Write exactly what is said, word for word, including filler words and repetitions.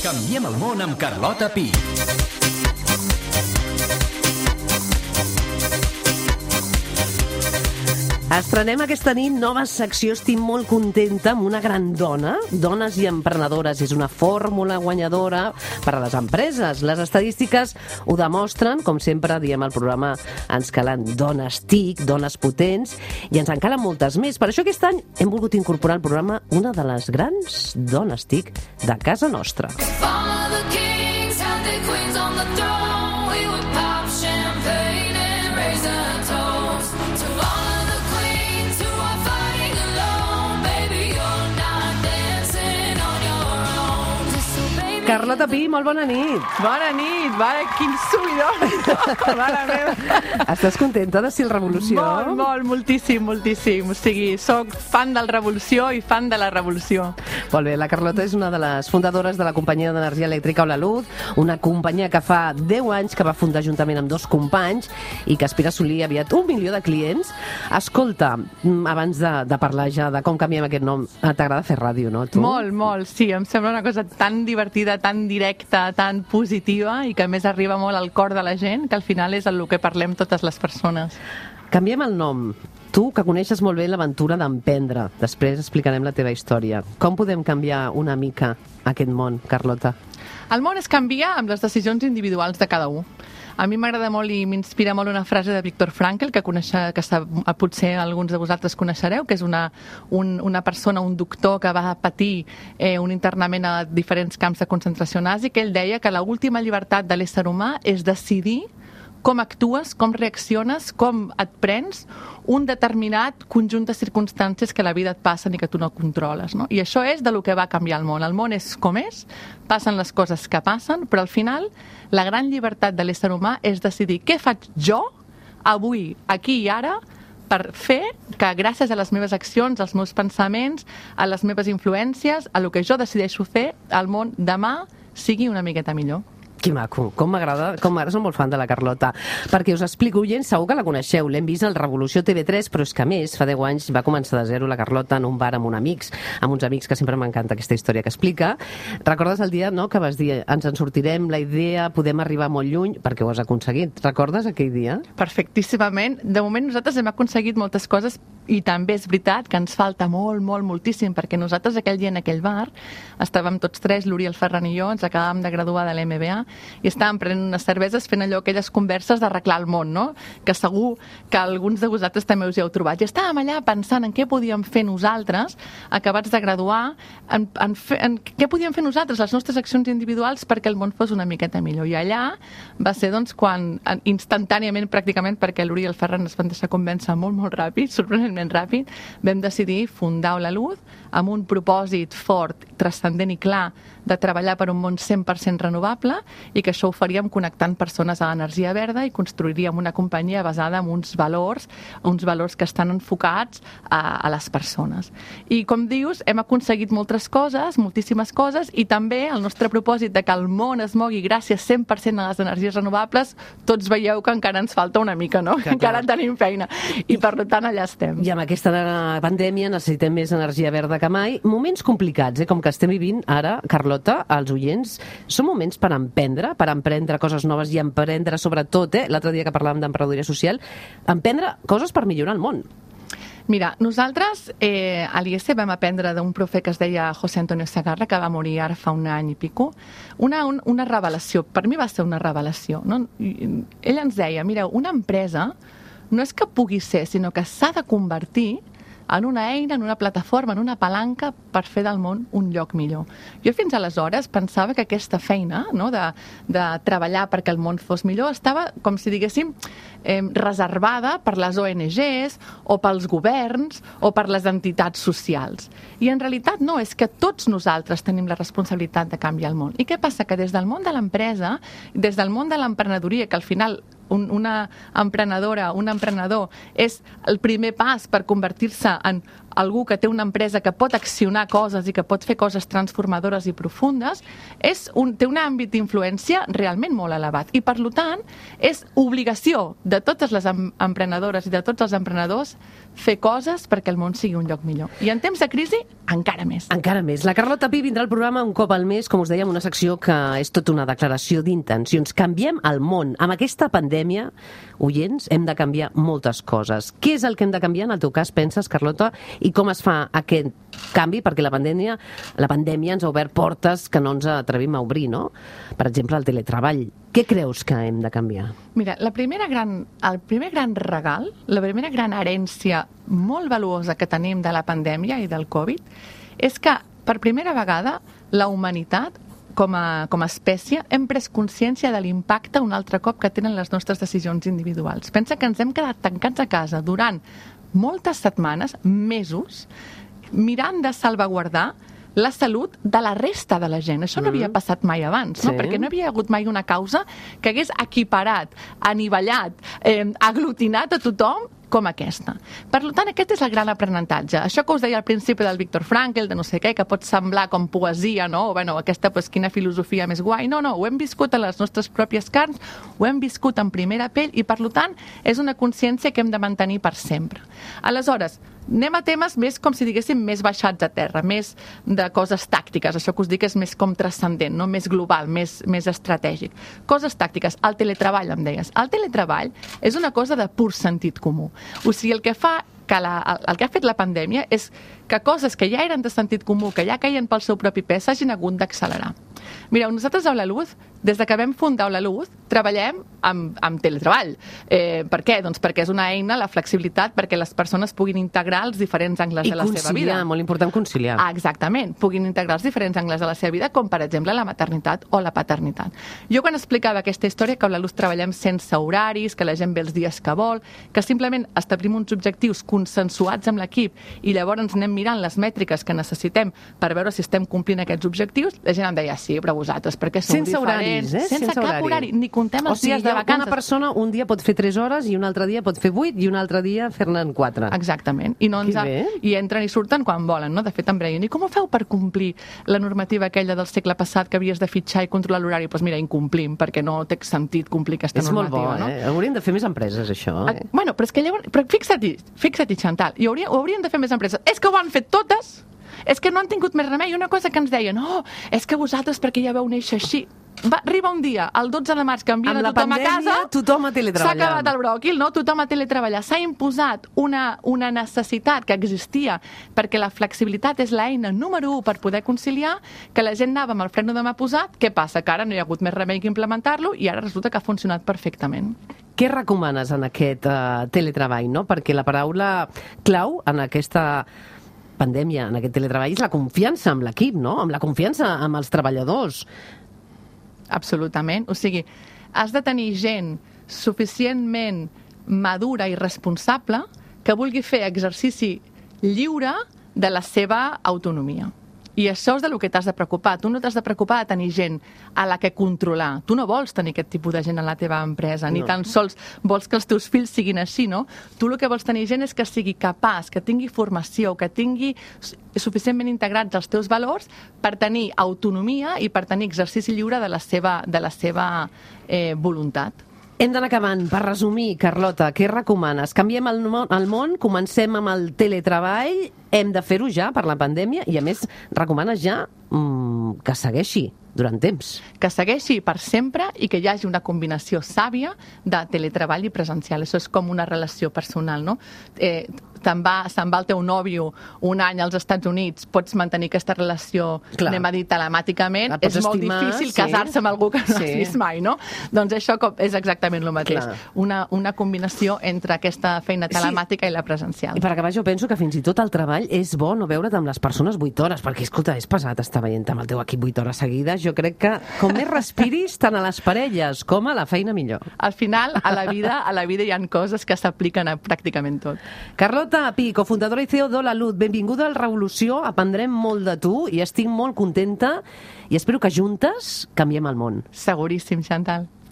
Canviem el món amb Carlota Pi. Estrenem aquesta nit nova secció. Estic molt contenta amb una gran dona. Dones i emprenedores. És una fórmula guanyadora per a les empreses. Les estadístiques ho demostren. Com sempre diem al programa, ens calen dones TIC, dones potents, i ens en calen moltes més. Per això aquest any hem volgut incorporar al programa una de les grans dones TIC de casa nostra. Carlota Pi, molt bona nit. Bona nit, va, quin subidor. Mare meva. Estàs contenta de ser el Revolució? Molt, molt, moltíssim, moltíssim. O sigui, soc fan del Revolució i fan de la Revolució. Molt bé, la Carlota és una de les fundadores de la companyia d'energia elèctrica Hola Luz, una companyia que fa deu anys que va fundar juntament amb dos companys i que aspira a assolir aviat un milió de clients. Escolta, abans de, de parlar ja de com canviem aquest nom, t'agrada fer ràdio, no, tu? Molt, molt, sí. Em sembla una cosa tan divertida, tan directa, tan positiva i que a més arriba molt al cor de la gent, que al final és el que parlem totes les persones. Canviem el nom. Tu, que coneixes molt bé l'aventura d'emprendre. Després explicarem la teva història. Com podem canviar una mica aquest món, Carlota? El món es canvia amb les decisions individuals de cada un. A mi m'agrada molt i m'inspira molt una frase de Viktor Frankl, que, conèixer, que potser alguns de vosaltres coneixereu, que és una, un, una persona, un doctor que va patir eh, un internament a diferents camps de concentració nazi, que ell deia que l'última llibertat de l'ésser humà és decidir com actues, com reacciones, com et prens un determinat conjunt de circumstàncies que a la vida et passen i que tu no controles, no? I això és de lo que va canviar el món. El món és com és, passen les coses que passen, però al final la gran llibertat de l'ésser humà és decidir què faig jo, avui, aquí i ara, per fer que gràcies a les meves accions, als meus pensaments, a les meves influències, a lo que jo decideixo fer, el món demà sigui una miqueta millor. Que maco, com m'agrada, com m'agrada, som molt fan de la Carlota. Perquè us explico, gent, segur que la coneixeu, l'hem vist al Revolució T V tres, però és que a més, fa deu anys va començar de zero la Carlota en un bar amb uns amics, amb uns amics que sempre m'encanta aquesta història que explica. Recordes el dia, no?, que vas dir, ens en sortirem, la idea, podem arribar molt lluny, perquè ho has aconseguit. Recordes aquell dia? Perfectíssimament. De moment nosaltres hem aconseguit moltes coses i també és veritat que ens falta molt, molt, moltíssim, perquè nosaltres aquell dia en aquell bar estàvem tots tres, l'Uri, el Ferran i jo, ens acabàvem de graduar de l'M B A i estàvem prenent unes cerveses fent allò, aquelles converses d'arreglar el món, no? Que segur que alguns de vosaltres també us hi heu trobat. I estàvem allà pensant en què podíem fer nosaltres, acabats de graduar, en, en, fe, en què podíem fer nosaltres, les nostres accions individuals perquè el món fos una miqueta millor. I allà va ser, doncs, quan instantàniament, pràcticament, perquè l'Uri i el Ferran es van deixar convèncer molt, molt ràpid, sorprenentment ràpid, vam decidir fundar Hola Luz amb un propòsit fort, transcendent i clar de treballar per un món cent per cent renovable i que això ho faríem connectant persones a l'energia verda i construiríem una companyia basada en uns valors, uns valors que estan enfocats a, a les persones. I com dius, hem aconseguit moltes coses, moltíssimes coses, i també el nostre propòsit de que el món es mogui gràcies cent per cent a les energies renovables, tots veieu que encara ens falta una mica, no? Que encara tenim feina. I per tant allà estem. I amb aquesta pandèmia necessitem més energia verda que mai. Moments complicats, eh? Com que estem vivint ara, Carlota, als oients, són moments per emprendre, per emprendre coses noves i emprendre sobretot, eh? L'altre dia que parlàvem d'emprenedoria social, emprendre coses per millorar el món. Mira, nosaltres eh, a l'I E S vam aprendre d'un profe que es deia José Antonio Segarra, que va morir ara fa un any i pico, una, un, una revelació. Per mi va ser una revelació, no? Ell ens deia, mira, una empresa no és que pugui ser, sinó que s'ha de convertir en una eina, en una plataforma, en una palanca per fer del món un lloc millor. Jo fins aleshores pensava que aquesta feina, no, de, de treballar perquè el món fos millor estava, com si diguéssim, eh, reservada per les O N Ges o pels governs o per les entitats socials. I en realitat no, és que tots nosaltres tenim la responsabilitat de canviar el món. I què passa? Que des del món de l'empresa, des del món de l'emprenedoria, que al final un, una emprenedora, un emprenedor és el primer pas per convertir-se en algú que té una empresa que pot accionar coses i que pot fer coses transformadores i profundes, és un, té un àmbit d'influència realment molt elevat. I, per tant, és obligació de totes les em emprenedores i de tots els emprenedors fer coses perquè el món sigui un lloc millor. I en temps de crisi, encara més. Encara més. La Carlota Pi vindrà al programa un cop al mes, com us dèiem, una secció que és tota una declaració d'intencions. Canviem el món. Amb aquesta pandèmia, oients, hem de canviar moltes coses. Què és el que hem de canviar, en el teu cas, penses, Carlota? I com es fa aquest canvi? Perquè la pandèmia, la pandèmia ens ha obert portes que no ens atrevim a obrir, no? Per exemple, el teletreball. Què creus que hem de canviar? Mira, la primera gran, el primer gran regal, la primera gran herència molt valuosa que tenim de la pandèmia i del Covid és que, per primera vegada, la humanitat, com a, com a espècie, hem pres consciència de l'impacte un altre cop que tenen les nostres decisions individuals. Pensa que ens hem quedat tancats a casa durant moltes setmanes, mesos, mirant de salvaguardar la salut de la resta de la gent. Això no havia passat mai abans, no? Sí. Perquè no havia hagut mai una causa que hagués equiparat, anivellat, eh, aglutinat a tothom com aquesta. Per tant, aquest és el gran aprenentatge. Això que us deia al principi del Viktor Frankl, de no sé què, que pot semblar com poesia, no? O, bueno, aquesta, pues, quina filosofia més guai. No, no, ho hem viscut a les nostres pròpies carns, ho hem viscut en primera pell i, per tant, és una consciència que hem de mantenir per sempre. Aleshores, anem a temes més, com si diguéssim, més baixats a terra, més de coses tàctiques. Això que us dic és més com transcendent, no? Més global, més, més estratègic. Coses tàctiques. El teletreball, em deies. El teletreball és una cosa de pur sentit comú. O sigui, el que fa que la, el que ha fet la pandèmia és que coses que ja eren de sentit comú, que ja caien pel seu propi pes, s'hagin hagut d'accelerar. Mireu, nosaltres a la Luz, des de que vam fundar la Luz, treballem amb, amb teletreball. Eh, per què? Doncs perquè és una eina, la flexibilitat, perquè les persones puguin integrar els diferents angles I de la seva vida. conciliar, molt important conciliar. Ah, exactament, puguin integrar els diferents angles de la seva vida, com per exemple la maternitat o la paternitat. Jo quan explicava aquesta història, que a la Luz treballem sense horaris, que la gent ve els dies que vol, que simplement establim uns objectius consensuats amb l'equip i llavors anem mirant les mètriques que necessitem per veure si estem complint aquests objectius, la gent em deia, sí, però vosaltres, perquè sou Sense diferents. horaris, eh? Sense, Sense cap horari. horari, ni contem els O sigui, dies de vacances. una persona un dia pot fer tres hores i un altre dia pot fer vuit i un altre dia fer-ne quatre. Exactament. I, no ens Que ha... bé. I entren i surten quan volen, no? De fet, em deien, i com ho feu per complir la normativa aquella del segle passat que havies de fitxar i controlar l'horari? Doncs pues mira, incomplim, perquè no té sentit complir aquesta És molt bo, normativa, eh? Hauríem de fer més empreses, això. no? Eh? Bueno, però és que llavors... Però fixa't-hi, fixa't-hi, Chantal, i hauria, ho haurien de fer més empreses. És que ho han fet totes! És que no han tingut més remei. Una cosa que ens deien, no, és que vosaltres perquè ja veu néixer així. Va, arriba un dia, el dotze de març, que envien Amb a la tothom a pandèmia, casa... tothom a S'ha teletreballar. acabat el bròquil, no? Tothom a teletreballar. S'ha imposat una, una necessitat que existia perquè la flexibilitat és l'eina número u per poder conciliar, que la gent anava amb el freno de mà posat. Què passa? Que ara no hi ha hagut més remei que implementar-lo i ara resulta que ha funcionat perfectament. Què recomanes en aquest uh, teletreball, no? Perquè la paraula clau en aquesta pandèmia, en aquest teletreball, és la confiança amb l'equip, no? Amb la confiança amb els treballadors. Absolutament. O sigui, has de tenir gent suficientment madura i responsable que vulgui fer exercici lliure de la seva autonomia. I això és de lo que t'has de preocupar. Tu no t'has de preocupar de tenir gent a la que controlar. Tu no vols tenir aquest tipus de gent a la teva empresa, ni No. tan sols vols que els teus fills siguin així, no? Tu el que vols tenir gent és que sigui capaç, que tingui formació, que tingui suficientment integrats els teus valors per tenir autonomia i per tenir exercici lliure de la seva, de la seva eh, voluntat. Hem d'anar acabant. Per resumir, Carlota, què recomanes? Canviem el món, el món, comencem amb el teletreball, hem de fer-ho ja per la pandèmia i, a més, recomanes ja mmm, que segueixi durant temps. Que segueixi per sempre i que hi hagi una combinació sàvia de teletreball i presencial. Això és com una relació personal, no? Eh, se'n va, se'n va el teu nòvio un any als Estats Units, pots mantenir aquesta relació, Clar. anem a dir, telemàticament. La pots És molt estimar, difícil sí. casar-se amb algú que no Sí. has vist mai, no? Doncs això com, és exactament el mateix. Clar. Una, una combinació entre aquesta feina telemàtica sí. i la presencial. I per acabar, jo penso que fins i tot el treball és bo no veure't amb les persones vuit hores, perquè, escolta, és pesat estar veient amb el teu equip vuit hores seguides. Jo crec que com més respiris, tant a les parelles com a la feina, millor. Al final, a la vida, a la vida hi ha coses que s'apliquen a pràcticament tot. Carlota Pi, cofundadora i C E O de la Luz, benvinguda al Revolució, aprendrem molt de tu i estic molt contenta i espero que juntes canviem el món. Seguríssim, Chantal.